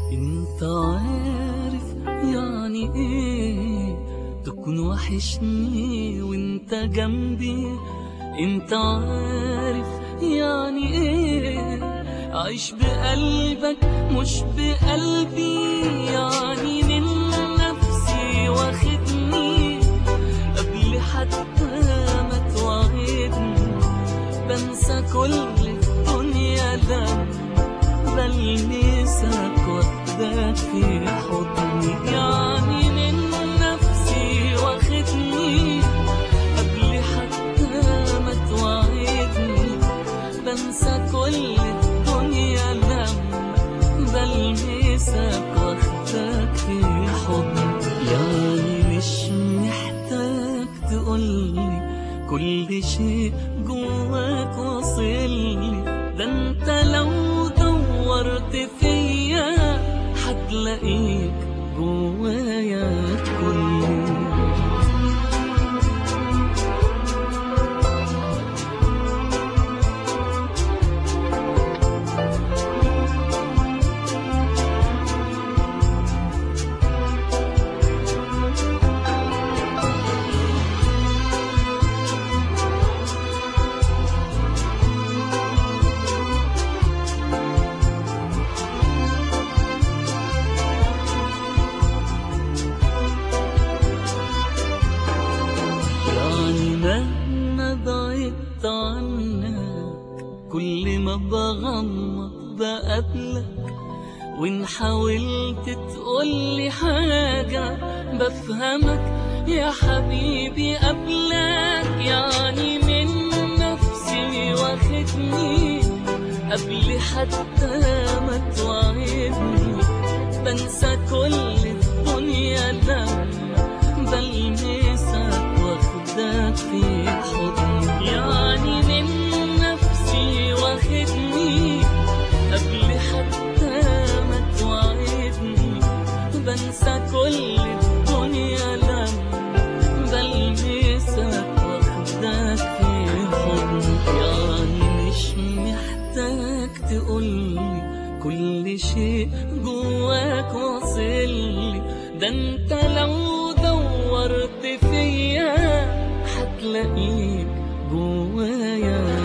انت عارف يعني ايه تكون وحشني وانت جنبي؟ انت عارف يعني ايه عيش بقلبك مش بقلبي؟ يعني من نفسي واخدني قبل حتى ما توعدني، بنسى كل الدنيا لما بلمسك واخدك في حضني. يعني من نفسي واخدني قبل حتى ما توعدني، بنسى كل الدنيا لما بلمسك واخدك في حضني. يعني مش محتاج تقولي كل شيء جواك واصلي، ده انت لو دورت فيا هتلاقيك جوايا كل. مهما بعدت عنك كل ما بغمض بقابلك، وإن حاولت تقولي حاجة بفهمك يا حبيبي قبلك. يعني من نفسي واخدني قبل حتى ما توعدني، بنسى كل الدنيا لما بلمسك واخدك في حضني. يعني من نفسي واخدني قبل حتى ما توعدني، بنسى كل الدنيا لما بلمسك واخدك في حضني. يعني مش محتاج تقولي كل شيء جواك واصلي، ده انت لو دورت فيا هتلاقيك جوايا